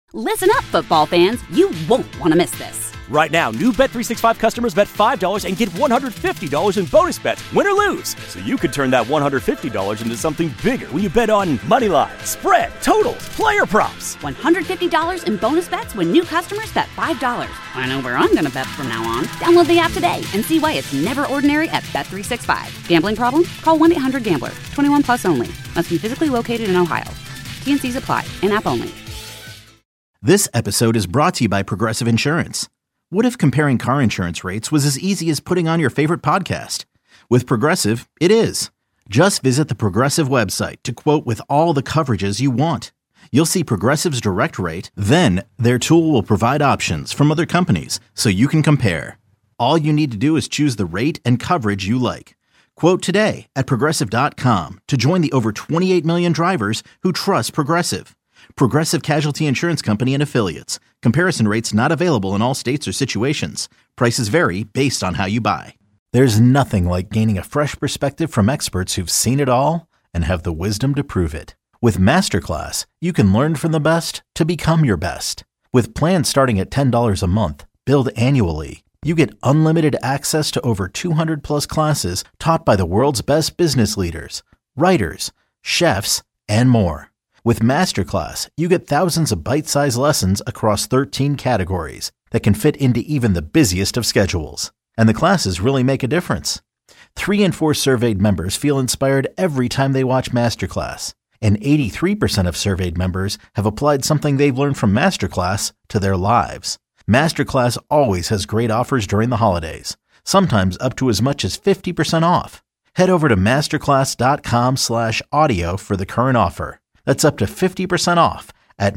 Listen up, football fans. You won't want to miss this. Right now, new Bet365 customers bet $5 and get $150 in bonus bets, win or lose. So you could turn that $150 into something bigger when you bet on money line, spread, totals, player props. $150 in bonus bets when new customers bet $5. I know where I'm going to bet from now on. Download the app today and see why it's never ordinary at Bet365. Gambling problem? Call 1-800-GAMBLER. 21 plus only. Must be physically located in Ohio. T&Cs apply. In-app only. This episode is brought to you by Progressive Insurance. What if comparing car insurance rates was as easy as putting on your favorite podcast? With Progressive, it is. Just visit the Progressive website to quote with all the coverages you want. You'll see Progressive's direct rate, then their tool will provide options from other companies so you can compare. All you need to do is choose the rate and coverage you like. Quote today at Progressive.com to join the over 28 million drivers who trust Progressive. Progressive Casualty Insurance Company and Affiliates. Comparison rates not available in all states or situations. Prices vary based on how you buy. There's nothing like gaining a fresh perspective from experts who've seen it all and have the wisdom to prove it. With Masterclass, you can learn from the best to become your best. With plans starting at $10 a month, billed annually, you get unlimited access to over 200 plus classes taught by the world's best business leaders, writers, chefs, and more. With Masterclass, you get thousands of bite-sized lessons across 13 categories that can fit into even the busiest of schedules. And the classes really make a difference. 3 in 4 surveyed members feel inspired every time they watch Masterclass. And 83% of surveyed members have applied something they've learned from Masterclass to their lives. Masterclass always has great offers during the holidays, sometimes up to as much as 50% off. Head over to masterclass.com/audio for the current offer. That's up to 50% off at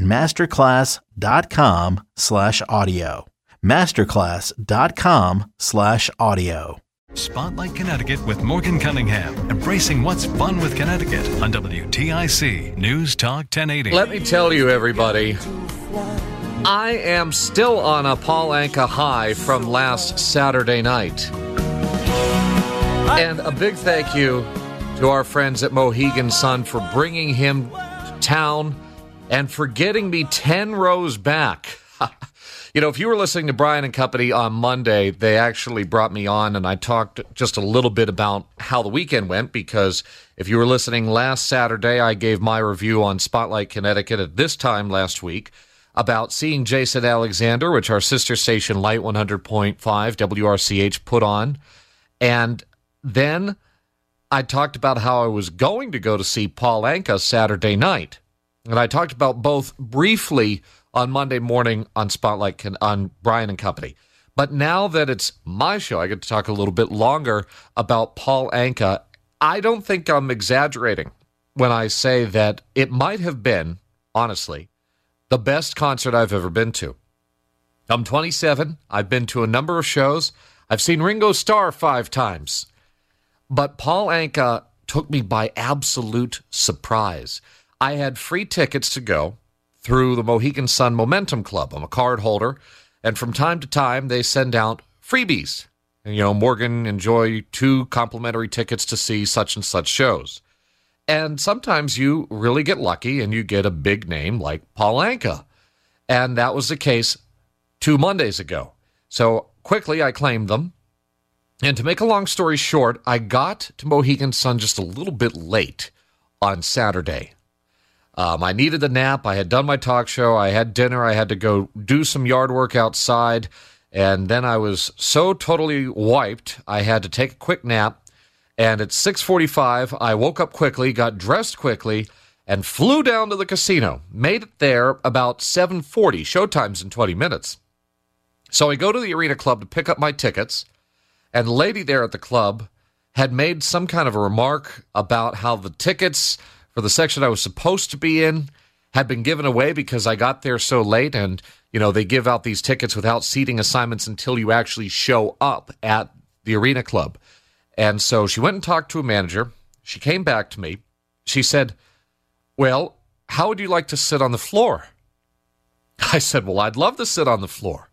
masterclass.com/audio. masterclass.com/audio. Spotlight Connecticut with Morgan Cunningham, embracing what's fun with Connecticut on WTIC News Talk 1080. Let me tell you, everybody, I am still on a Paul Anka high from last Saturday night. And a big thank you to our friends at Mohegan Sun for bringing him to town and for getting me 10 rows back. You know, if you were listening to Brian and Company on Monday, they actually brought me on and I talked just a little bit about how the weekend went, because if you were listening last Saturday, I gave my review on Spotlight Connecticut at this time last week about seeing Jason Alexander, which our sister station Light 100.5 WRCH put on. And then I talked about how I was going to go to see Paul Anka Saturday night. And I talked about both briefly on Monday morning on Spotlight on Brian and Company. But now that it's my show, I get to talk a little bit longer about Paul Anka. I don't think I'm exaggerating when I say that it might have been, honestly, the best concert I've ever been to. I'm 27. I've been to a number of shows. I've seen Ringo Starr 5 times. But Paul Anka took me by absolute surprise. I had free tickets to go through the Mohegan Sun Momentum Club. I'm a card holder, and from time to time, they send out freebies. And, you know, Morgan, enjoy 2 complimentary tickets to see such and such shows. And sometimes you really get lucky and you get a big name like Paul Anka. And that was the case 2 Mondays ago. So quickly, I claimed them. And to make a long story short, I got to Mohegan Sun just a little bit late on Saturday. I needed a nap. I had done my talk show. I had dinner. I had to go do some yard work outside. And then I was so totally wiped, I had to take a quick nap. And at 6:45, I woke up quickly, got dressed quickly, and flew down to the casino. Made it there about 7:40. Showtime's in 20 minutes. So I go to the Arena Club to pick up my tickets. And the lady there at the club had made some kind of a remark about how the tickets for the section I was supposed to be in had been given away because I got there so late. And, you know, they give out these tickets without seating assignments until you actually show up at the Arena Club. And so she went and talked to a manager. She came back to me. She said, well, how would you like to sit on the floor? I said, well, I'd love to sit on the floor.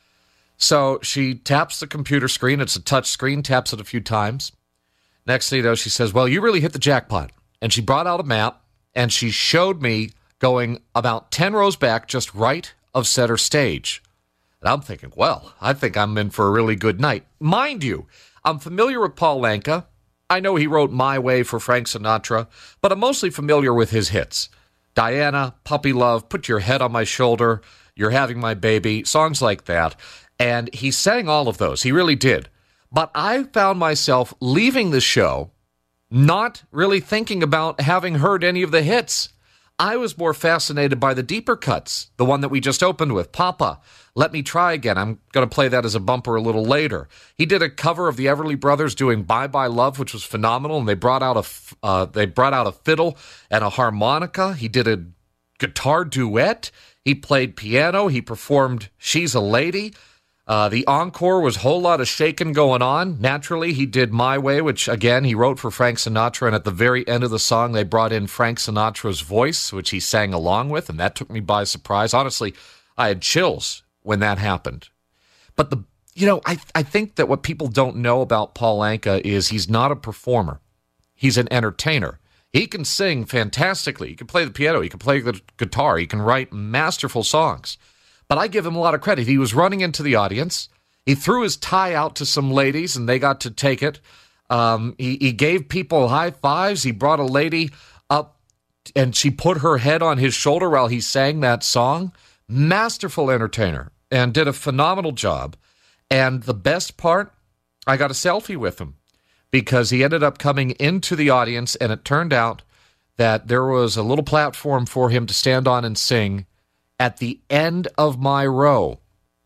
So she taps the computer screen. It's a touch screen, taps it a few times. Next thing you know, she says, well, you really hit the jackpot. And she brought out a map, and she showed me going about 10 rows back, just right of center stage. And I'm thinking, well, I think I'm in for a really good night. Mind you, I'm familiar with Paul Anka. I know he wrote My Way for Frank Sinatra, but I'm mostly familiar with his hits. Diana, Puppy Love, Put Your Head on My Shoulder, You're Having My Baby, songs like that. And he sang all of those. He really did. But I found myself leaving the show not really thinking about having heard any of the hits. I was more fascinated by the deeper cuts, the one that we just opened with, Papa, Let Me Try Again. I'm going to play that as a bumper a little later. He did a cover of the Everly Brothers doing Bye Bye Love, which was phenomenal, and they brought out a fiddle and a harmonica. He did a guitar duet. He played piano. He performed She's a Lady. The encore was a whole lot of shaking going on. Naturally, he did My Way, which, again, he wrote for Frank Sinatra, and at the very end of the song, they brought in Frank Sinatra's voice, which he sang along with, and that took me by surprise. Honestly, I had chills when that happened. But, I think that what people don't know about Paul Anka is he's not a performer. He's an entertainer. He can sing fantastically. He can play the piano. He can play the guitar. He can write masterful songs. But I give him a lot of credit. He was running into the audience. He threw his tie out to some ladies, and they got to take it. He gave people high fives. He brought a lady up, and she put her head on his shoulder while he sang that song. Masterful entertainer, and did a phenomenal job. And the best part, I got a selfie with him, because he ended up coming into the audience, and it turned out that there was a little platform for him to stand on and sing at the end of my row.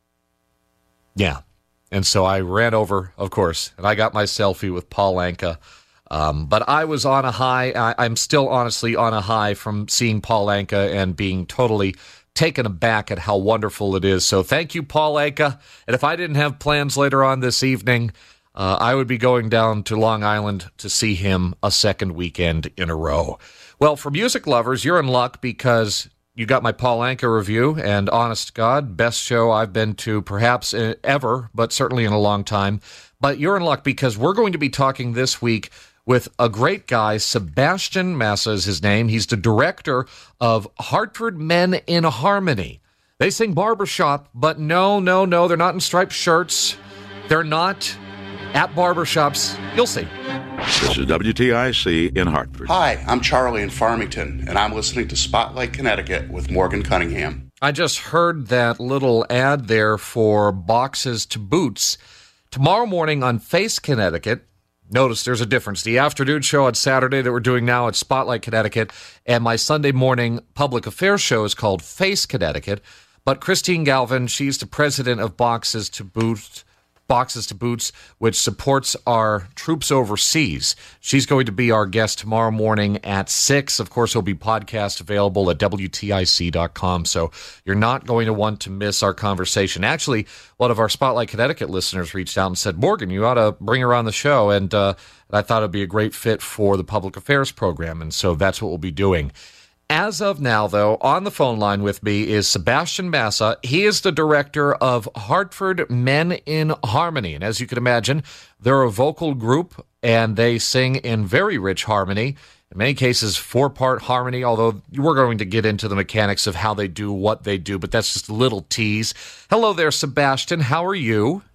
Yeah. And so I ran over, of course, and I got my selfie with Paul Anka. But I was on a high. I'm still honestly on a high from seeing Paul Anka and being totally taken aback at how wonderful it is. So thank you, Paul Anka. And if I didn't have plans later on this evening, I would be going down to Long Island to see him a second weekend in a row. Well, for music lovers, you're in luck because you got my Paul Anka review, and honest to God, best show I've been to perhaps ever, but certainly in a long time. But you're in luck because we're going to be talking this week with a great guy. Sebastian Massa is his name. He's the director of Hartford Men in Harmony. They sing barbershop, but no, they're not in striped shirts. They're not at barbershops. You'll see. This is WTIC in Hartford. Hi, I'm Charlie in Farmington, and I'm listening to Spotlight Connecticut with Morgan Cunningham. I just heard that little ad there for Boxes to Boots. Tomorrow morning on Face Connecticut, notice there's a difference. The afternoon show on Saturday that we're doing now at Spotlight Connecticut, and my Sunday morning public affairs show is called Face Connecticut. But Christine Galvin, she's the president of Boxes to Boots, which supports our troops overseas. She's going to be our guest tomorrow morning at 6. Of course, there'll be podcast available at WTIC.com, so you're not going to want to miss our conversation. Actually, one of our Spotlight Connecticut listeners reached out and said, Morgan, you ought to bring her on the show, and I thought it would be a great fit for the public affairs program, and so that's what we'll be doing. As of now, though, on the phone line with me is Sebastian Massa. He is the director of Hartford Men in Harmony. And as you can imagine, they're a vocal group, and they sing in very rich harmony. In many cases, 4-part harmony, although we're going to get into the mechanics of how they do what they do, but that's just a little tease. Hello there, Sebastian. How are you?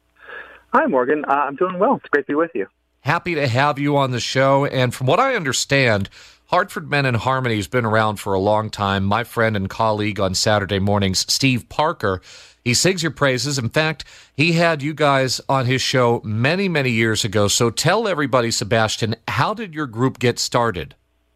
Hi, Morgan. I'm doing well. It's great to be with you. Happy to have you on the show. And from what I understand, Hartford Men in Harmony has been around for a long time. My friend and colleague on Saturday mornings, Steve Parker, he sings your praises. In fact, he had you guys on his show many, many years ago. So tell everybody, Sebastian, how did your group get started?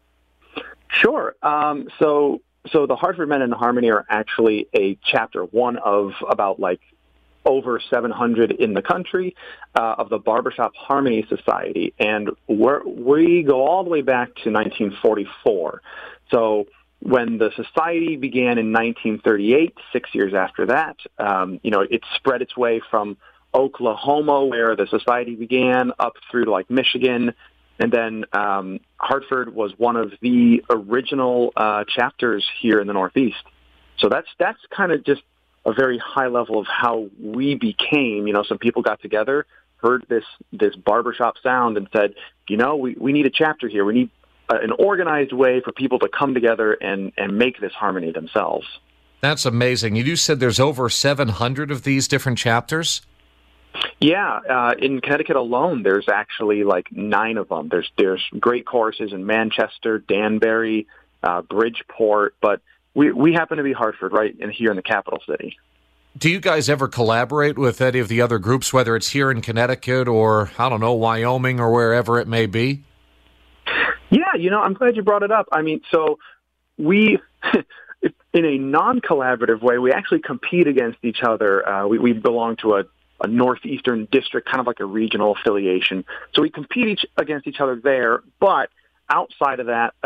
Sure. So the Hartford Men in Harmony are actually a chapter, one of about over 700 in the country of the Barbershop Harmony Society. And we go all the way back to 1944. So when the society began in 1938, 6 years after that, it spread its way from Oklahoma, where the society began, up through to Michigan. And then Hartford was one of the original chapters here in the Northeast. So that's kind of just a very high level of how we became. Some people got together, heard this barbershop sound, and said, we need a chapter here. We an organized way for people to come together and make this harmony themselves. That's amazing. You said there's over 700 of these different chapters? Yeah, in Connecticut alone, there's actually like 9 of them. There's great choruses in Manchester, Danbury, Bridgeport, but we happen to be Hartford, right here in the capital city. Do you guys ever collaborate with any of the other groups, whether it's here in Connecticut or, I don't know, Wyoming or wherever it may be? Yeah, I'm glad you brought it up. I mean, so we, in a non-collaborative way, we actually compete against each other. We belong to a northeastern district, kind of like a regional affiliation. So we compete against each other there, but outside of that,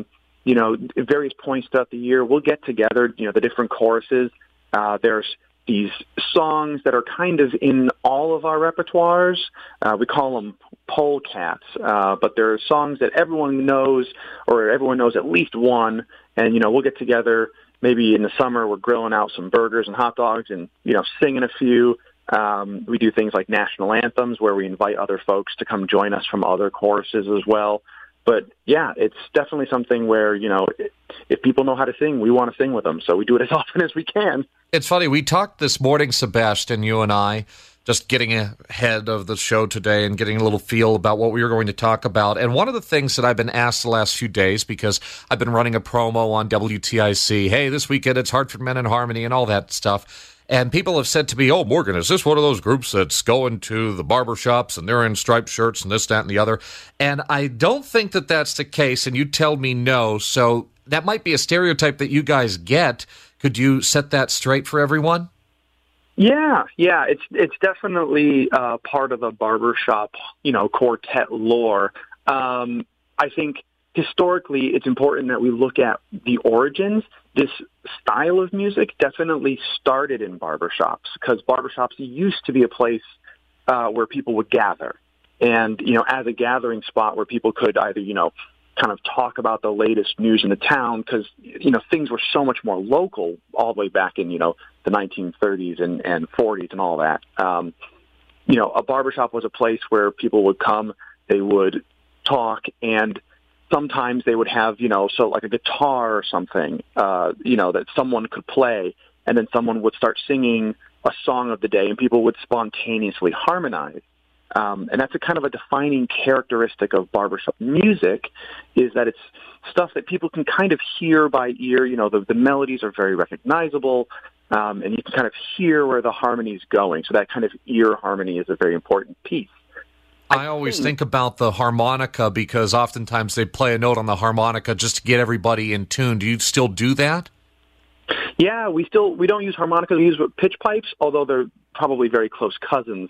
at various points throughout the year, we'll get together, the different choruses. There's these songs that are kind of in all of our repertoires. We call them polecats, but they're songs that everyone knows, or everyone knows at least one, and, we'll get together. Maybe in the summer, we're grilling out some burgers and hot dogs and, singing a few. We do things like national anthems where we invite other folks to come join us from other choruses as well. But, yeah, it's definitely something where, if people know how to sing, we want to sing with them. So we do it as often as we can. It's funny. We talked this morning, Sebastian, you and I, just getting ahead of the show today and getting a little feel about what we were going to talk about. And one of the things that I've been asked the last few days, because I've been running a promo on WTIC, hey, this weekend it's Hartford Men in Harmony and all that stuff. And people have said to me, oh, Morgan, is this one of those groups that's going to the barbershops and they're in striped shirts and this, that, and the other? And I don't think that that's the case, and you tell me no. So that might be a stereotype that you guys get. Could you set that straight for everyone? Yeah, it's definitely part of the barbershop, quartet lore. I think historically it's important that we look at the origins. This style of music definitely started in barbershops because barbershops used to be a place where people would gather. And, as a gathering spot where people could either, kind of talk about the latest news in the town because, things were so much more local all the way back in, the 1930s and 40s and all that. A barbershop was a place where people would come, they would talk, and sometimes they would have, so like a guitar or something, that someone could play, and then someone would start singing a song of the day, and people would spontaneously harmonize. And that's a kind of a defining characteristic of barbershop music, is that it's stuff that people can kind of hear by ear. The melodies are very recognizable, and you can kind of hear where the harmony is going. So that kind of ear harmony is a very important piece. I always think about the harmonica because oftentimes they play a note on the harmonica just to get everybody in tune. Do you still do that? Yeah, we don't use harmonicas. We use pitch pipes, although they're probably very close cousins.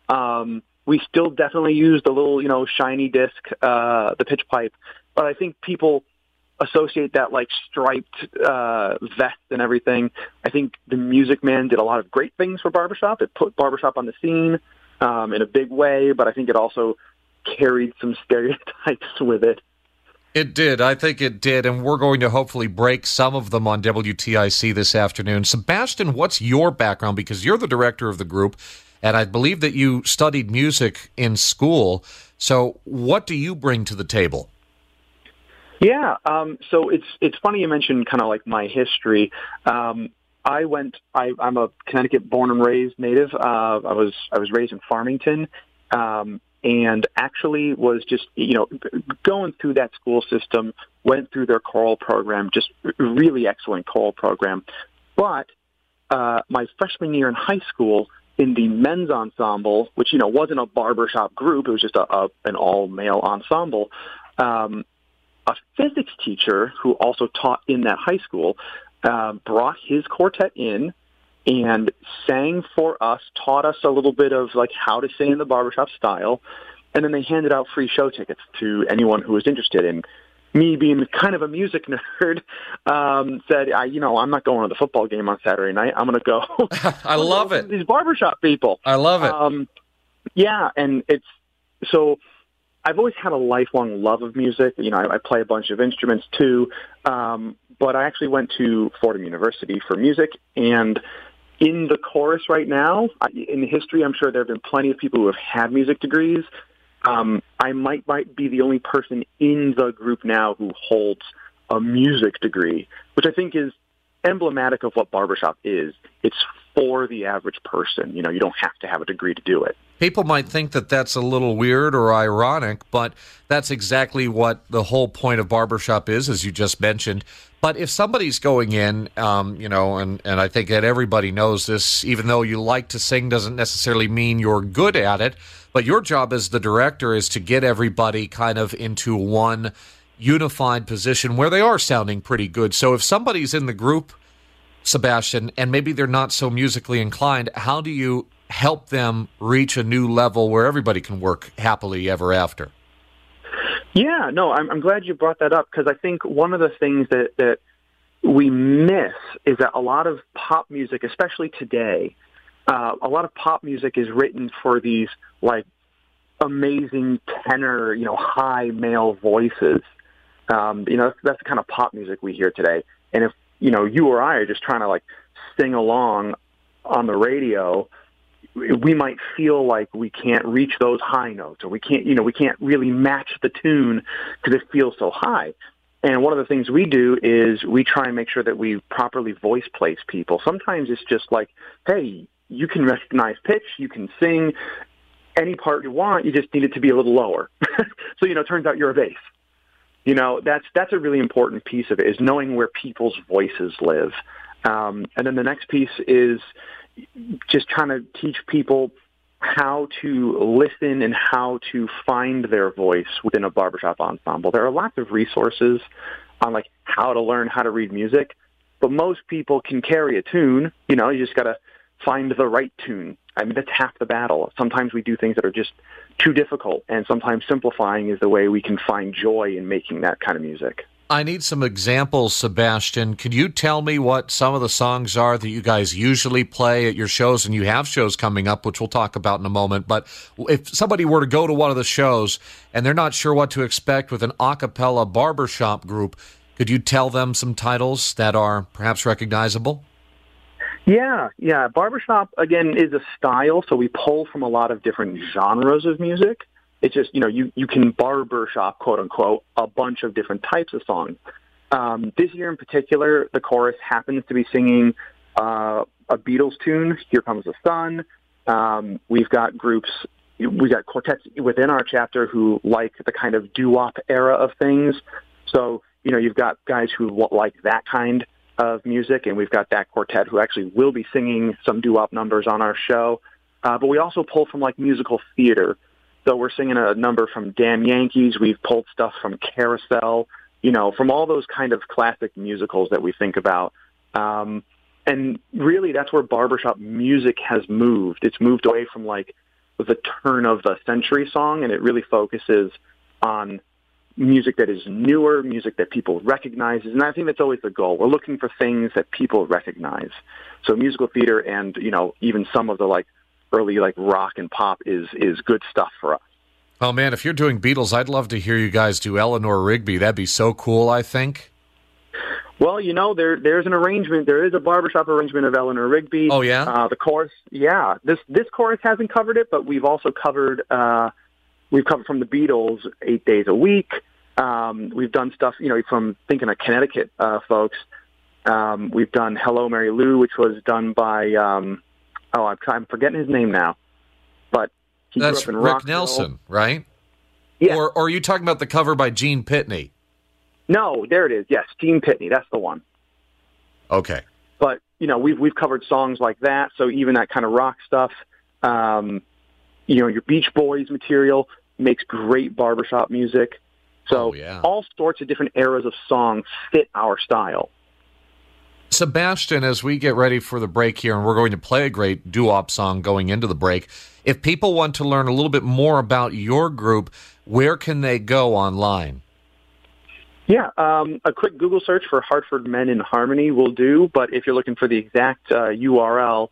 We still definitely use the little, shiny disc, the pitch pipe. But I think people associate that like striped vest and everything. I think the Music Man did a lot of great things for barbershop. It put barbershop on the scene in a big way, but I think it also carried some stereotypes with it. It did. I think it did, and we're going to hopefully break some of them on WTIC this afternoon. Sebastian, what's your background? Because you're the director of the group, and I believe that you studied music in school. So what do you bring to the table? Yeah, so it's funny you mentioned kind of like my history. I'm a Connecticut born and raised native. I was raised in Farmington, and actually was just, going through that school system, went through their choral program, just really excellent choral program. But my freshman year in high school, in the men's ensemble, which, wasn't a barbershop group, it was just an all-male ensemble, a physics teacher who also taught in that high school brought his quartet in and sang for us, taught us a little bit of like how to sing in the barbershop style, and then they handed out free show tickets to anyone who was interested. And me, being kind of a music nerd, said, I'm not going to the football game on Saturday night. I'm going to go. I love it. These barbershop people. I love it. Yeah, and so I've always had a lifelong love of music. I play a bunch of instruments too, but I actually went to Fordham University for music, and in the chorus right now, in history, I'm sure there have been plenty of people who have had music degrees. I might be the only person in the group now who holds a music degree, which I think is emblematic of what barbershop is. It's for the average person. You don't have to have a degree to do it. People might think that that's a little weird or ironic, but that's exactly what the whole point of barbershop is, as you just mentioned. But if somebody's going in, and I think that everybody knows this, even though you like to sing doesn't necessarily mean you're good at it, but your job as the director is to get everybody kind of into one unified position where they are sounding pretty good. So if somebody's in the group, Sebastian, and maybe they're not so musically inclined, how do you help them reach a new level where everybody can work happily ever after? Yeah, no, I'm glad you brought that up, because I think one of the things that we miss is that a lot of pop music, especially today, a lot of pop music is written for these like amazing tenor, high male voices. That's the kind of pop music we hear today. And if you or I are just trying to like sing along on the radio, we might feel like we can't reach those high notes, or we can't really match the tune because it feels so high. And one of the things we do is we try and make sure that we properly voice place people. Sometimes it's just like, hey, you can recognize pitch, you can sing any part you want, you just need it to be a little lower. So, it turns out you're a bass. That's a really important piece of it, is knowing where people's voices live. And then the next piece is just trying to teach people how to listen and how to find their voice within a barbershop ensemble. There are lots of resources on like how to learn how to read music, but most people can carry a tune. You just got to find the right tune. I mean, that's half the battle. Sometimes we do things that are just too difficult, and sometimes simplifying is the way we can find joy in making that kind of music. I need some examples, Sebastian. Could you tell me what some of the songs are that you guys usually play at your shows? And you have shows coming up, which we'll talk about in a moment. But if somebody were to go to one of the shows and they're not sure what to expect with an a cappella barbershop group, could you tell them some titles that are perhaps recognizable? Yeah. Barbershop, again, is a style, so we pull from a lot of different genres of music. It's just, you can barbershop, quote unquote, a bunch of different types of songs. This year in particular, the chorus happens to be singing a Beatles tune, Here Comes the Sun. We've got quartets within our chapter who like the kind of doo-wop era of things. So, you've got guys who like that kind of music, and we've got that quartet who actually will be singing some doo-wop numbers on our show. But we also pull from like musical theater. So we're singing a number from Damn Yankees. We've pulled stuff from Carousel, from all those kind of classic musicals that we think about. And really, that's where barbershop music has moved. It's moved away from like the turn of the century song, and it really focuses on music that is newer, music that people recognize. And I think that's always the goal. We're looking for things that people recognize. So musical theater and, even some of the like early like rock and pop is good stuff for us. Oh man, if you're doing Beatles, I'd love to hear you guys do Eleanor Rigby. That'd be so cool, I think. Well, there's an arrangement. There is a barbershop arrangement of Eleanor Rigby. Oh yeah? The chorus, yeah. This chorus hasn't covered it, but we've also covered from the Beatles 8 Days a Week. We've done stuff, from thinking of Connecticut folks. We've done Hello, Mary Lou, which was done by I'm forgetting his name now, but he that's grew up in Rick Rockville. Nelson, right? Yeah. Or are you talking about the cover by Gene Pitney? No, there it is. Yes, Gene Pitney. That's the one. Okay. But we've covered songs like that. So even that kind of rock stuff, your Beach Boys material makes great barbershop music. So all sorts of different eras of songs fit our style. Sebastian, as we get ready for the break here, and we're going to play a great doo-wop song going into the break, if people want to learn a little bit more about your group, where can they go online? Yeah, a quick Google search for Hartford Men in Harmony will do, but if you're looking for the exact URL,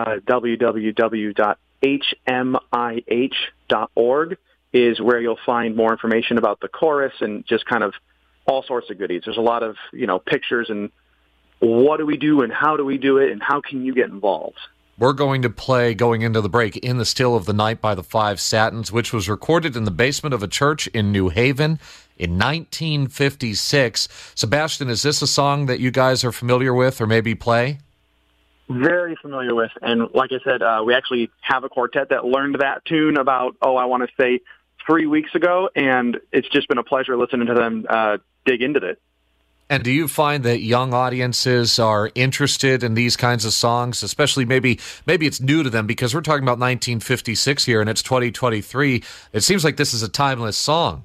www.hmih.org is where you'll find more information about the chorus and just kind of all sorts of goodies. There's a lot of, pictures and what do we do and how do we do it and how can you get involved. we're going to play going into the break In the Still of the Night by the Five Satins, which was recorded in the basement of a church in New Haven in 1956. Sebastian, is this a song that you guys are familiar with or maybe play? Very familiar with. And like I said, we actually have a quartet that learned that tune about, I want to say 3 weeks ago, and it's just been a pleasure listening to them dig into it. And do you find that young audiences are interested in these kinds of songs, especially maybe it's new to them because we're talking about 1956 here and it's 2023. It seems like this is a timeless song.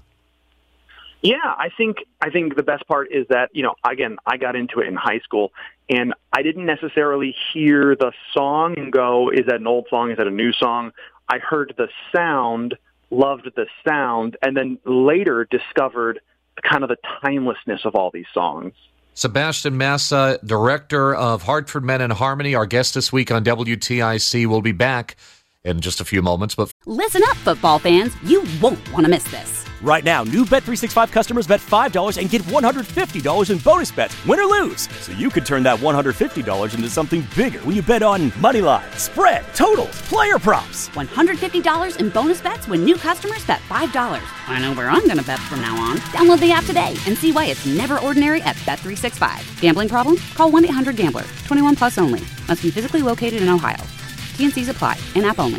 Yeah, I think the best part is that, again, I got into it in high school, and I didn't necessarily hear the song and go, is that an old song? Is that a new song? I heard the sound, loved the sound, and then later discovered kind of the timelessness of all these songs. Sebastian Massa, director of Hartford Men in Harmony, our guest this week on WTIC. We'll be back in just a few moments. But listen up, football fans. You won't want to miss this. Right now, new Bet365 customers bet $5 and get $150 in bonus bets, win or lose. So you could turn that $150 into something bigger when you bet on money line, spread, totals, player props. $150 in bonus bets when new customers bet $5. I know where I'm going to bet from now on. Download the app today and see why it's never ordinary at Bet365. Gambling problem? Call 1-800-GAMBLER. 21 plus only. Must be physically located in Ohio. T&Cs apply. In-app only.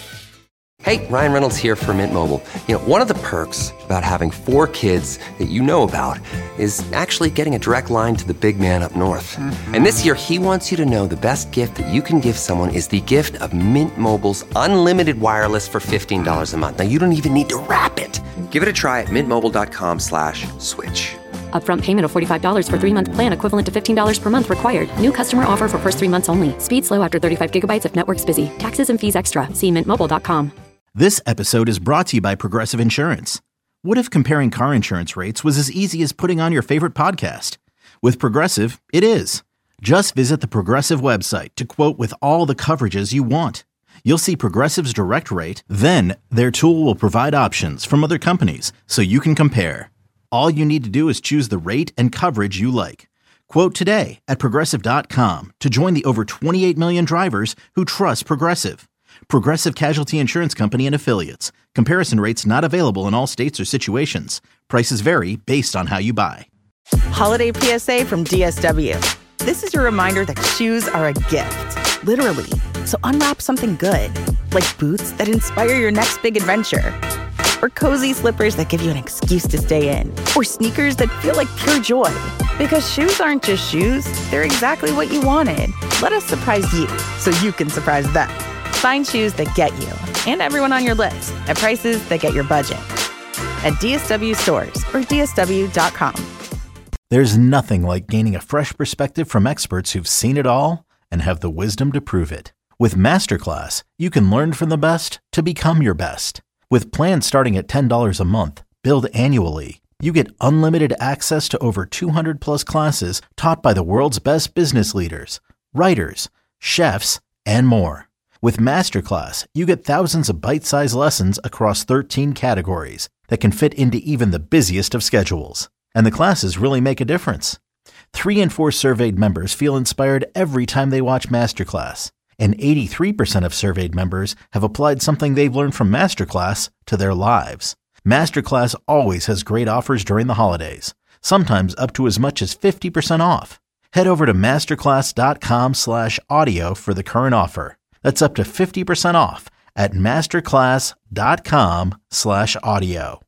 Hey, Ryan Reynolds here for Mint Mobile. One of the perks about having 4 kids that you know about is actually getting a direct line to the big man up north. Mm-hmm. And this year, he wants you to know the best gift that you can give someone is the gift of Mint Mobile's unlimited wireless for $15 a month. Now, you don't even need to wrap it. Give it a try at mintmobile.com/switch. Upfront payment of $45 for 3-month plan equivalent to $15 per month required. New customer offer for first 3 months only. Speed slow after 35 gigabytes if network's busy. Taxes and fees extra. See mintmobile.com. This episode is brought to you by Progressive Insurance. What if comparing car insurance rates was as easy as putting on your favorite podcast? With Progressive, it is. Just visit the Progressive website to quote with all the coverages you want. You'll see Progressive's direct rate, then their tool will provide options from other companies so you can compare. All you need to do is choose the rate and coverage you like. Quote today at Progressive.com to join the over 28 million drivers who trust Progressive. Progressive Casualty Insurance Company and Affiliates. Comparison rates not available in all states or situations. Prices vary based on how you buy. Holiday PSA from DSW. This is your reminder that shoes are a gift, literally. So unwrap something good, like boots that inspire your next big adventure. Or cozy slippers that give you an excuse to stay in. Or sneakers that feel like pure joy. Because shoes aren't just shoes, they're exactly what you wanted. Let us surprise you so you can surprise them. Find shoes that get you and everyone on your list at prices that get your budget. At DSW stores or DSW.com. There's nothing like gaining a fresh perspective from experts who've seen it all and have the wisdom to prove it. With Masterclass, you can learn from the best to become your best. With plans starting at $10 a month, billed annually, you get unlimited access to over 200 plus classes taught by the world's best business leaders, writers, chefs, and more. With Masterclass, you get thousands of bite-sized lessons across 13 categories that can fit into even the busiest of schedules. And the classes really make a difference. 3 in 4 surveyed members feel inspired every time they watch Masterclass. And 83% of surveyed members have applied something they've learned from Masterclass to their lives. Masterclass always has great offers during the holidays, sometimes up to as much as 50% off. Head over to masterclass.com/audio for the current offer. That's up to 50% off at masterclass.com/audio.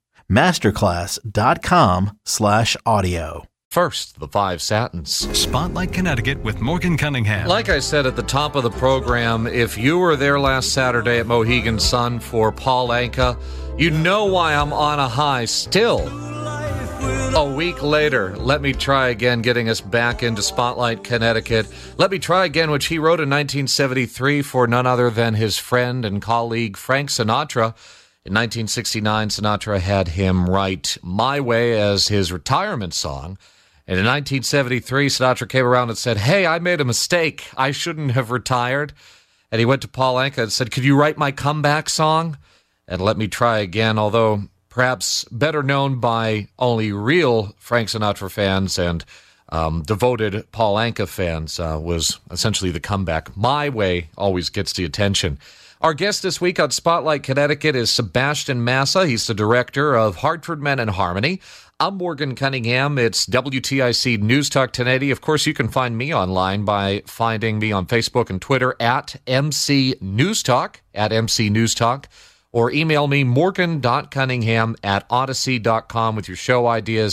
Masterclass.com/audio. First, the Five Satins. Spotlight Connecticut with Morgan Cunningham. Like I said at the top of the program, if you were there last Saturday at Mohegan Sun for Paul Anka, you know why I'm on a high still. A week later, Let Me Try Again, getting us back into Spotlight Connecticut. Let Me Try Again, which he wrote in 1973 for none other than his friend and colleague Frank Sinatra. In 1969, Sinatra had him write My Way as his retirement song. And in 1973, Sinatra came around and said, hey, I made a mistake. I shouldn't have retired. And he went to Paul Anka and said, could you write my comeback song? And Let Me Try Again, although perhaps better known by only real Frank Sinatra fans and devoted Paul Anka fans, was essentially the comeback. My Way always gets the attention. Our guest this week on Spotlight Connecticut is Sebastian Massa. He's the director of Hartford Men in Harmony. I'm Morgan Cunningham. It's WTIC News Talk 1080. Of course, you can find me online by finding me on Facebook and Twitter at MC News Talk, or email me morgan.cunningham@odyssey.com with your show ideas,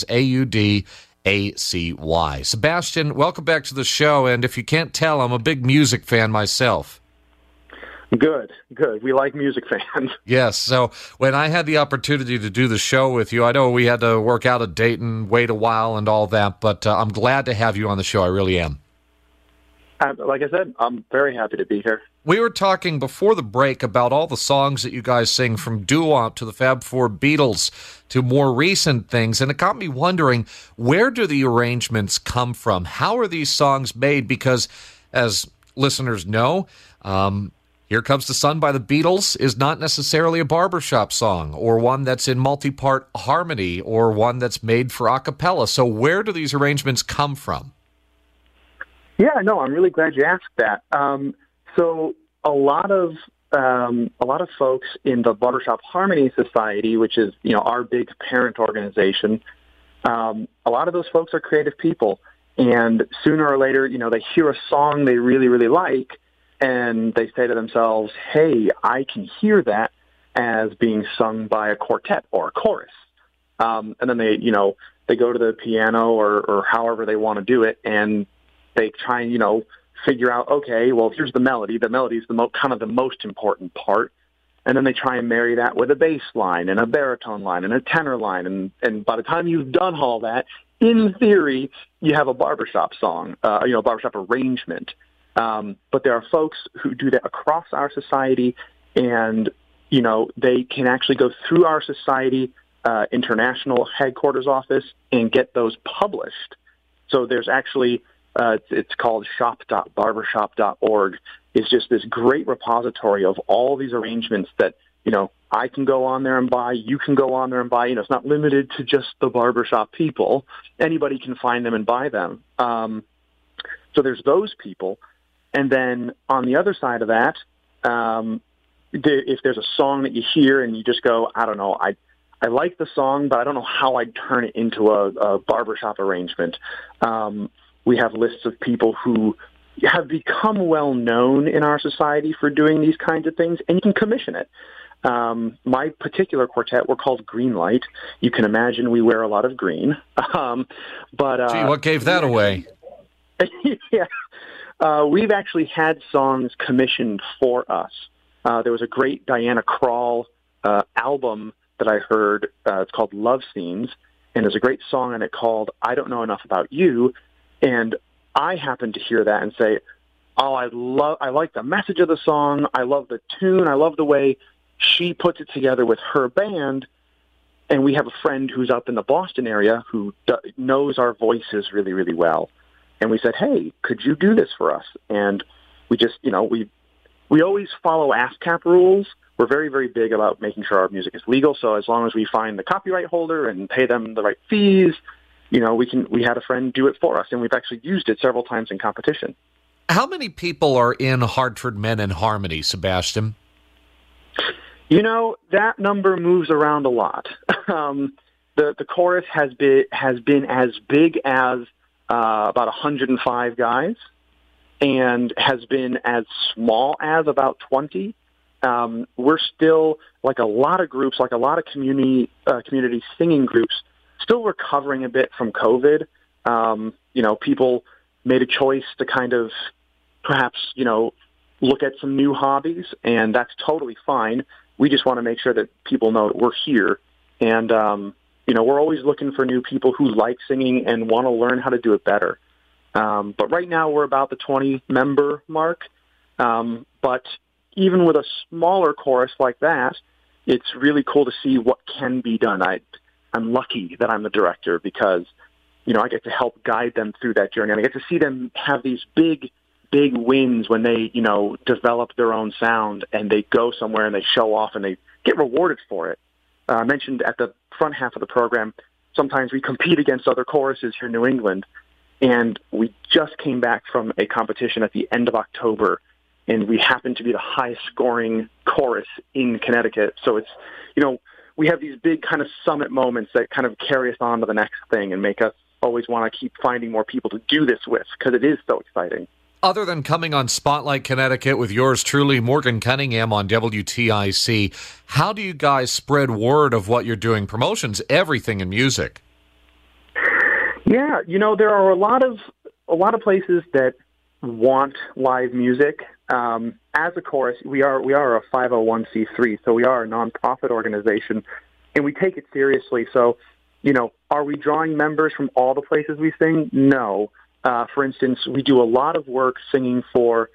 AUDACY. Sebastian, welcome back to the show, and if you can't tell, I'm a big music fan myself. Good. We like music fans. Yes, so when I had the opportunity to do the show with you, I know we had to work out a date and wait a while and all that, but I'm glad to have you on the show. I really am. Like I said, I'm very happy to be here. We were talking before the break about all the songs that you guys sing, from doo-wop to the Fab Four Beatles to more recent things, and it got me wondering, where do the arrangements come from? How are these songs made? Because, as listeners know, Here Comes the Sun by the Beatles is not necessarily a barbershop song, or one that's in multi-part harmony, or one that's made for a cappella. So where do these arrangements come from? Yeah, no, I'm really glad you asked that. So a lot of folks in the Barbershop Harmony Society, which is, our big parent organization, a lot of those folks are creative people. And sooner or later, they hear a song they really, really like, and they say to themselves, hey, I can hear that as being sung by a quartet or a chorus. And then they go to the piano or however they want to do it, and they try and, figure out, okay, well, here's the melody. The melody is kind of the most important part. And then they try and marry that with a bass line and a baritone line and a tenor line. And by the time you've done all that, in theory, you have a barbershop song, barbershop arrangement. But there are folks who do that across our society, and, they can actually go through our society international headquarters office and get those published. So there's actually, it's called shop.barbershop.org. It's just this great repository of all these arrangements that, I can go on there and buy, you can go on there and buy. It's not limited to just the barbershop people. Anybody can find them and buy them. So there's those people. And then on the other side of that, if there's a song that you hear and you just go, I don't know, I like the song, but I don't know how I'd turn it into a barbershop arrangement. We have lists of people who have become well known in our society for doing these kinds of things, and you can commission it. My particular quartet, we're called Greenlight. You can imagine we wear a lot of green. Gee, what gave that away? Yeah. We've actually had songs commissioned for us. There was a great Diana Krall album that I heard. It's called Love Scenes, and there's a great song in it called I Don't Know Enough About You. And I happened to hear that and say, oh, I like the message of the song. I love the tune. I love the way she puts it together with her band. And we have a friend who's up in the Boston area who knows our voices really, really well. And we said, hey, could you do this for us? And we just, we always follow ASCAP rules. We're very, very big about making sure our music is legal. So as long as we find the copyright holder and pay them the right fees, we had a friend do it for us, and we've actually used it several times in competition. How many people are in Hartford Men in Harmony, Sebastian? That number moves around a lot. The chorus has been as big as about 105 guys, and has been as small as about 20. We're still, like a lot of groups, like a lot of community singing groups, still recovering a bit from COVID. People made a choice to kind of perhaps, look at some new hobbies, and that's totally fine. We just want to make sure that people know that we're here. And, we're always looking for new people who like singing and want to learn how to do it better. But right now we're about the 20-member mark. But even with a smaller chorus like that, it's really cool to see what can be done. I'm lucky that I'm the director because, I get to help guide them through that journey. And I get to see them have these big wins when they, develop their own sound and they go somewhere and they show off and they get rewarded for it. I mentioned at the front half of the program, sometimes we compete against other choruses here in New England. And we just came back from a competition at the end of October, and we happened to be the highest scoring chorus in Connecticut. So it's, we have these big kind of summit moments that kind of carry us on to the next thing and make us always want to keep finding more people to do this with, because it is so exciting. Other than coming on Spotlight Connecticut with yours truly, Morgan Cunningham on WTIC, how do you guys spread word of what you're doing? Promotions, everything in music. Yeah, there are a lot of places that want live music. As a chorus, we are a 501c3, so we are a nonprofit organization, and we take it seriously. So, are we drawing members from all the places we sing? No. For instance, we do a lot of work singing for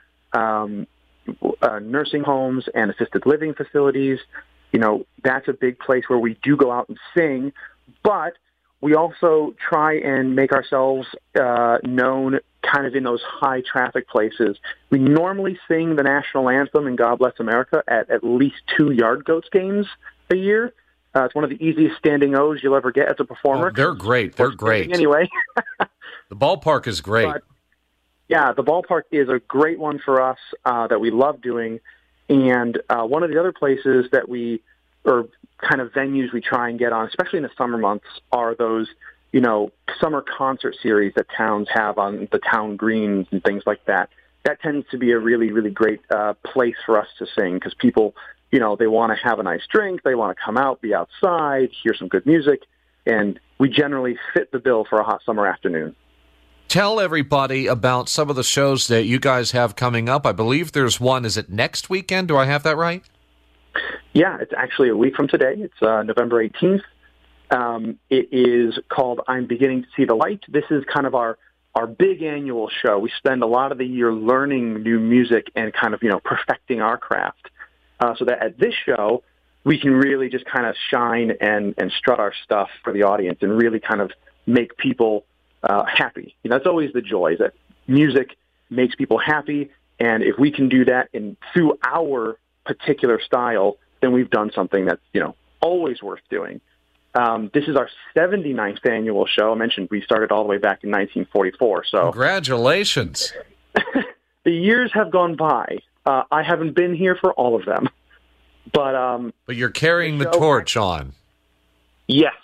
nursing homes and assisted living facilities. That's a big place where we do go out and sing, but we also try and make ourselves known kind of in those high traffic places. We normally sing the national anthem and God Bless America at least 2 Yard Goats games a year. It's one of the easiest standing O's you'll ever get as a performer. Oh, they're great. They're great. Anyway. The ballpark is great. But, yeah, the ballpark is a great one for us that we love doing. And one of the other places that or kind of venues we try and get on, especially in the summer months, are those, summer concert series that towns have on the town greens and things like that. That tends to be a really, really great place for us to sing, because people, they want to have a nice drink, they want to come out, be outside, hear some good music, and we generally fit the bill for a hot summer afternoon. Tell everybody about some of the shows that you guys have coming up. I believe there's one. Is it next weekend? Do I have that right? Yeah, it's actually a week from today. It's November 18th. It is called I'm Beginning to See the Light. This is kind of our big annual show. We spend a lot of the year learning new music and kind of, perfecting our craft. So that at this show, we can really just kind of shine and strut our stuff for the audience and really kind of make people happy. That's always the joy, that music makes people happy. And if we can do that through our particular style, then we've done something that's, always worth doing. This is our 79th annual show. I mentioned we started all the way back in 1944. So congratulations. The years have gone by. I haven't been here for all of them. But you're carrying the torch on. Yes.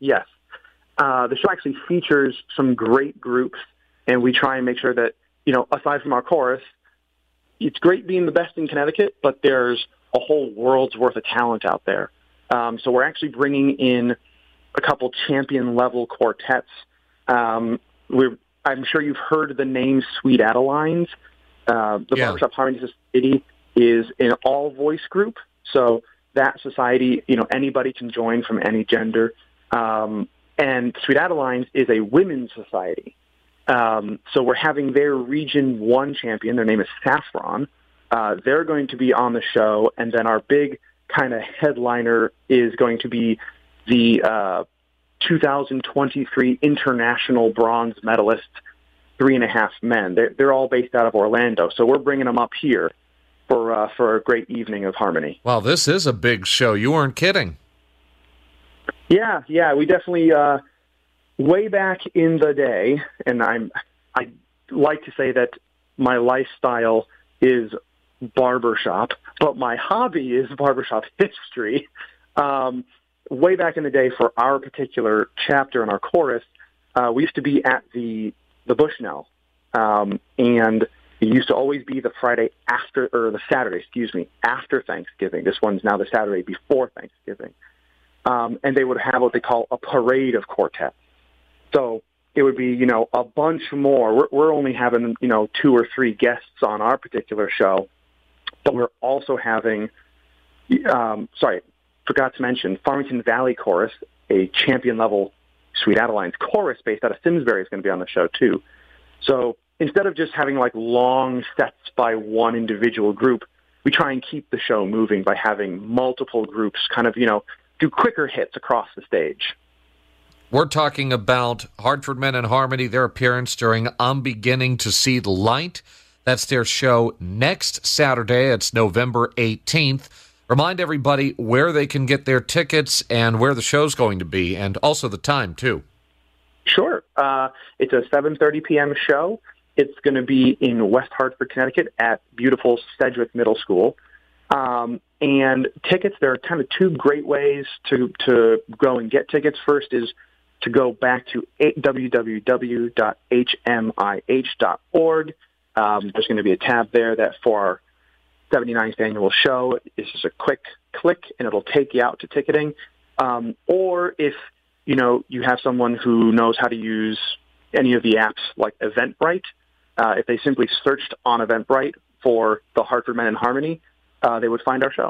The show actually features some great groups, and we try and make sure that, aside from our chorus, it's great being the best in Connecticut, but there's a whole world's worth of talent out there. So we're actually bringing in a couple champion-level quartets. I'm sure you've heard the name Sweet Adelines. Barbershop Harmony Society is an all-voice group. So that society, anybody can join from any gender. And Sweet Adelines is a women's society. So we're having their Region 1 champion. Their name is Saffron. They're going to be on the show. And then our big kind of headliner is going to be the 2023 International Bronze Medalist 3.5 Men. They're all based out of Orlando. So we're bringing them up here for a great evening of harmony. Wow, this is a big show. You weren't kidding. Yeah, we definitely, way back in the day, and I like to say that my lifestyle is barbershop, but my hobby is barbershop history. Way back in the day, for our particular chapter and our chorus, we used to be at the Bushnell, and it used to always be the Saturday, after Thanksgiving. This one's now the Saturday before Thanksgiving. And they would have what they call a parade of quartets. So it would be, a bunch more. We're only having, 2 or 3 guests on our particular show, but we're also having, forgot to mention, Farmington Valley Chorus, a champion-level Sweet Adelines chorus based out of Simsbury, is going to be on the show, too. So instead of just having, long sets by one individual group, we try and keep the show moving by having multiple groups kind of, do quicker hits across the stage. We're talking about Hartford Men in Harmony, their appearance during I'm Beginning to See the Light. That's their show next Saturday. It's November 18th. Remind everybody where they can get their tickets and where the show's going to be, and also the time, too. Sure. It's a 7:30 p.m. show. It's going to be in West Hartford, Connecticut at beautiful Sedgwick Middle School. And tickets, there are kind of two great ways to go and get tickets. First is to go back to www.hmih.org. There's going to be a tab there that for our 79th annual show, it's just a quick click and it'll take you out to ticketing. Or if, you have someone who knows how to use any of the apps like Eventbrite, if they simply searched on Eventbrite for the Hartford Men in Harmony, they would find our show.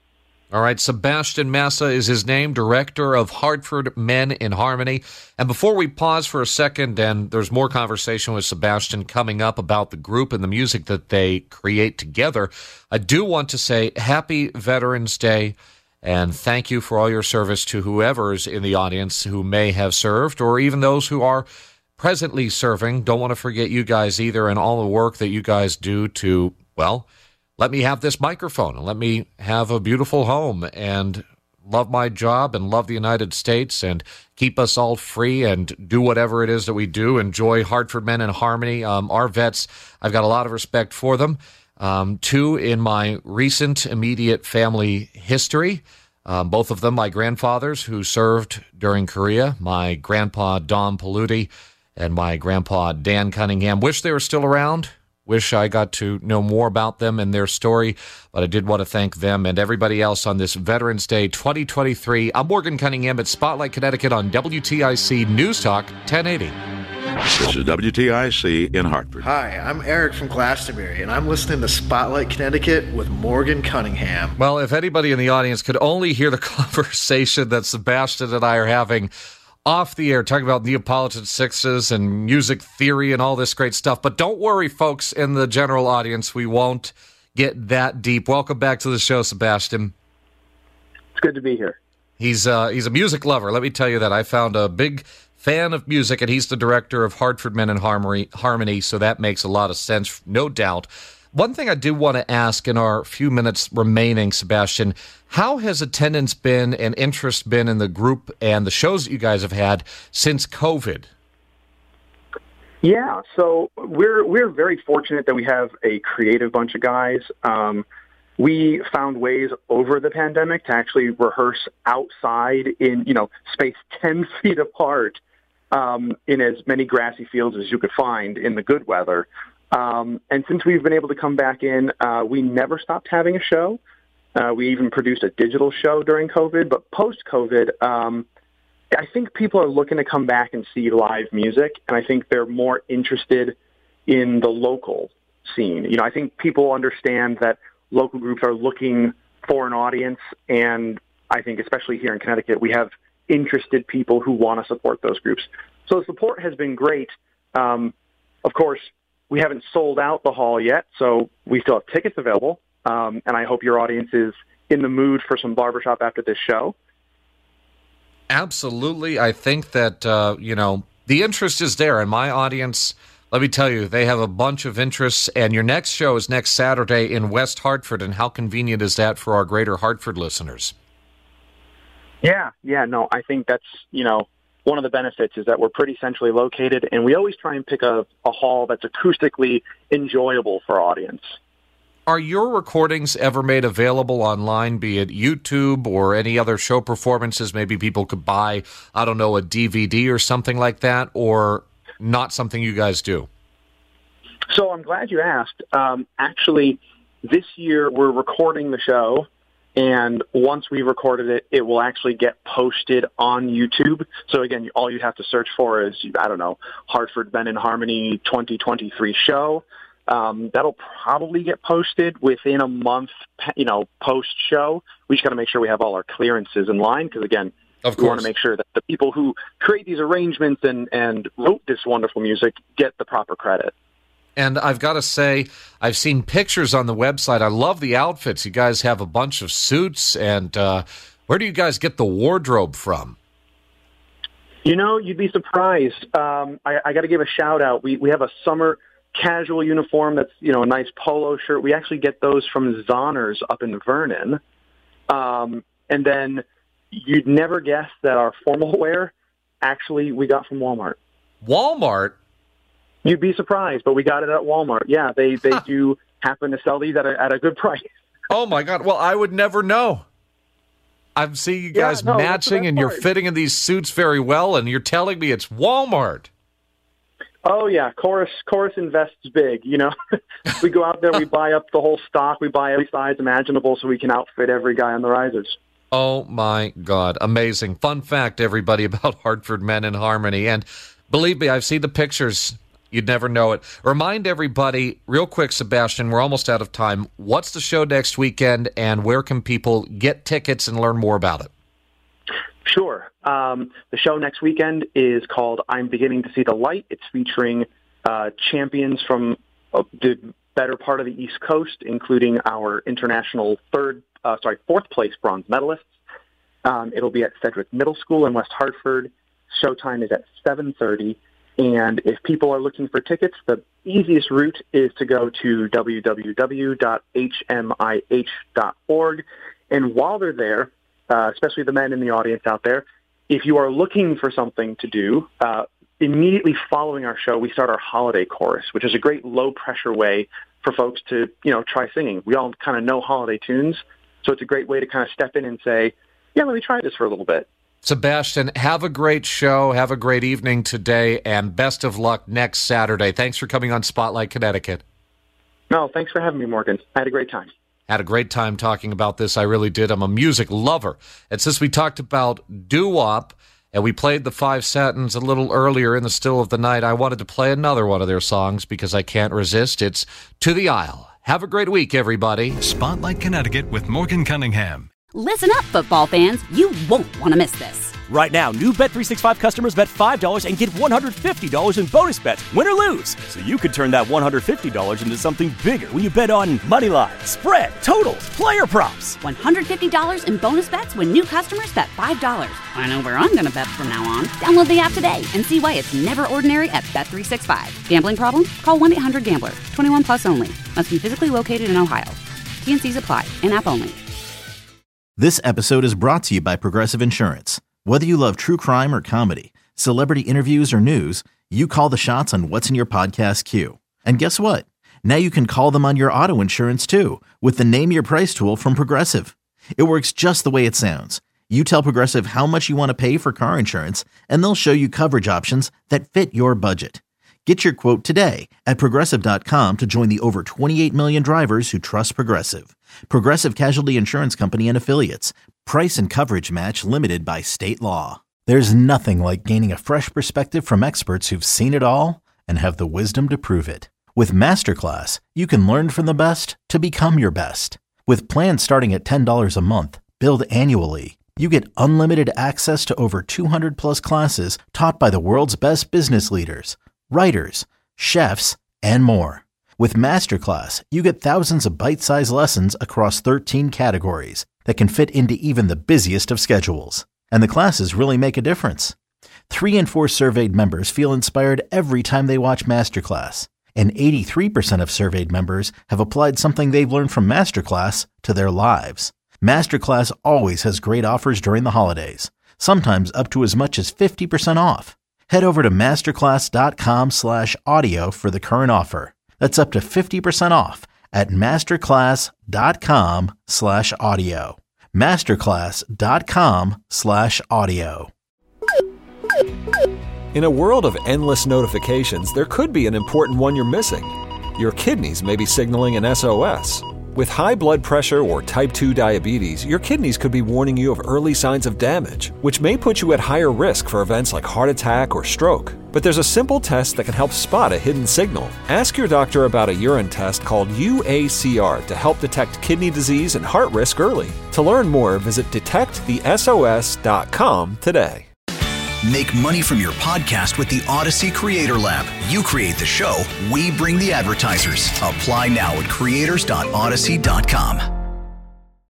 All right, Sebastian Massa is his name, director of Hartford Men in Harmony. And before we pause for a second, and there's more conversation with Sebastian coming up about the group and the music that they create together, I do want to say happy Veterans Day, and thank you for all your service to whoever's in the audience who may have served, or even those who are presently serving. Don't want to forget you guys either, and all the work that you guys do to, let me have this microphone and let me have a beautiful home and love my job and love the United States and keep us all free and do whatever it is that we do. Enjoy Hartford Men in Harmony. Our vets, I've got a lot of respect for them. Two in my recent immediate family history. Both of them my grandfathers who served during Korea. My grandpa, Don Paludi, and my grandpa, Dan Cunningham. Wish they were still around. Wish I got to know more about them and their story, but I did want to thank them and everybody else on this Veterans Day 2023. I'm Morgan Cunningham at Spotlight, Connecticut on WTIC News Talk 1080. This is WTIC in Hartford. Hi, I'm Eric from Glastonbury, and I'm listening to Spotlight, Connecticut with Morgan Cunningham. Well, if anybody in the audience could only hear the conversation that Sebastian and I are having off the air, talking about Neapolitan sixes and music theory and all this great stuff. But don't worry, folks, in the general audience, we won't get that deep. Welcome back to the show, Sebastian. It's good to be here. He's a music lover. Let me tell you that. I found a big fan of music, and he's the director of Hartford Men in Harmony, so that makes a lot of sense, no doubt. One thing I do want to ask in our few minutes remaining, Sebastian, how has attendance been and interest been in the group and the shows that you guys have had since COVID? Yeah, so we're very fortunate that we have a creative bunch of guys. We found ways over the pandemic to actually rehearse outside in, space 10 feet apart in as many grassy fields as you could find in the good weather. And since we've been able to come back in, we never stopped having a show. We even produced a digital show during COVID. But post-COVID, I think people are looking to come back and see live music, and I think they're more interested in the local scene. I think people understand that local groups are looking for an audience, and I think especially here in Connecticut, we have interested people who want to support those groups. So the support has been great. Of course, we haven't sold out the hall yet, so we still have tickets available, and I hope your audience is in the mood for some barbershop after this show. Absolutely. I think that, the interest is there, and my audience, let me tell you, they have a bunch of interests, and your next show is next Saturday in West Hartford, and how convenient is that for our greater Hartford listeners? Yeah, no, I think that's, one of the benefits is that we're pretty centrally located, and we always try and pick a hall that's acoustically enjoyable for our audience. Are your recordings ever made available online, be it YouTube or any other show performances? Maybe people could buy, a DVD or something like that, or not something you guys do? So I'm glad you asked. Actually, this year we're recording the show, and once we recorded it, it will actually get posted on YouTube. So again, all you have to search for is, Hartford Men in Harmony 2023 show. That'll probably get posted within a month, post-show. We just got to make sure we have all our clearances in line because, again, we want to make sure that the people who create these arrangements and wrote this wonderful music get the proper credit. And I've got to say, I've seen pictures on the website. I love the outfits. You guys have a bunch of suits. And where do you guys get the wardrobe from? You'd be surprised. I got to give a shout-out. We have a summer casual uniform that's, a nice polo shirt. We actually get those from Zonners up in Vernon. And then you'd never guess that our formal wear Actually, we got from Walmart. Walmart? You'd be surprised, but we got it at Walmart. Yeah, they do happen to sell these at a good price. Oh, my God. Well, I would never know. I'm seeing you guys matching, and you're fitting in these suits very well, and you're telling me it's Walmart. Oh, yeah. Chorus invests big, you know. We go out there, we buy up the whole stock, we buy every size imaginable so we can outfit every guy on the risers. Oh, my God. Amazing. Fun fact, everybody, about Hartford Men in Harmony. And believe me, I've seen the pictures. You'd never know it. Remind everybody, real quick, Sebastian, we're almost out of time. What's the show next weekend, and where can people get tickets and learn more about it? Sure. The show next weekend is called I'm Beginning to See the Light. It's featuring champions from the better part of the East Coast, including our international fourth place bronze medalists. It'll be at Sedgwick Middle School in West Hartford. Showtime is at 7:30. And if people are looking for tickets, the easiest route is to go to www.hmih.org. And while they're there, especially the men in the audience out there, if you are looking for something to do, immediately following our show, we start our holiday chorus, which is a great low-pressure way for folks to, try singing. We all kind of know holiday tunes, so it's a great way to kind of step in and say, yeah, let me try this for a little bit. Sebastian, have a great show, have a great evening today, and best of luck next Saturday. Thanks for coming on Spotlight Connecticut. No, thanks for having me, Morgan. I had a great time. Had a great time talking about this. I really did. I'm a music lover. And since we talked about doo-wop, and we played the 5 Satins a little earlier in the still of the night, I wanted to play another one of their songs because I can't resist. It's To the Isle. Have a great week, everybody. Spotlight Connecticut with Morgan Cunningham. Listen up, football fans. You won't want to miss this. Right now, new Bet365 customers bet $5 and get $150 in bonus bets, win or lose. So you could turn that $150 into something bigger when you bet on money line, spread, totals, player props. $150 in bonus bets when new customers bet $5. I know where I'm going to bet from now on. Download the app today and see why it's never ordinary at Bet365. Gambling problem? Call 1-800-GAMBLER. 21 plus only. Must be physically located in Ohio. T&Cs apply. In-app only. This episode is brought to you by Progressive Insurance. Whether you love true crime or comedy, celebrity interviews or news, you call the shots on what's in your podcast queue. And guess what? Now you can call them on your auto insurance too with the Name Your Price tool from Progressive. It works just the way it sounds. You tell Progressive how much you want to pay for car insurance, and they'll show you coverage options that fit your budget. Get your quote today at Progressive.com to join the over 28 million drivers who trust Progressive. Progressive Casualty Insurance Company and Affiliates. Price and coverage match limited by state law. There's nothing like gaining a fresh perspective from experts who've seen it all and have the wisdom to prove it. With Masterclass, you can learn from the best to become your best. With plans starting at $10 a month, billed annually, you get unlimited access to over 200 plus classes taught by the world's best business leaders, writers, chefs, and more. With Masterclass, you get thousands of bite-sized lessons across 13 categories that can fit into even the busiest of schedules. And the classes really make a difference. 3 in 4 surveyed members feel inspired every time they watch Masterclass. And 83% of surveyed members have applied something they've learned from Masterclass to their lives. Masterclass always has great offers during the holidays, sometimes up to as much as 50% off. Head over to masterclass.com/audio for the current offer. That's up to 50% off at masterclass.com/audio. masterclass.com/audio. In a world of endless notifications, there could be an important one you're missing. Your kidneys may be signaling an SOS. With high blood pressure or type 2 diabetes, your kidneys could be warning you of early signs of damage, which may put you at higher risk for events like heart attack or stroke. But there's a simple test that can help spot a hidden signal. Ask your doctor about a urine test called UACR to help detect kidney disease and heart risk early. To learn more, visit detectthesos.com today. Make money from your podcast with the Odyssey Creator Lab. You create the show, we bring the advertisers. Apply now at creators.odyssey.com.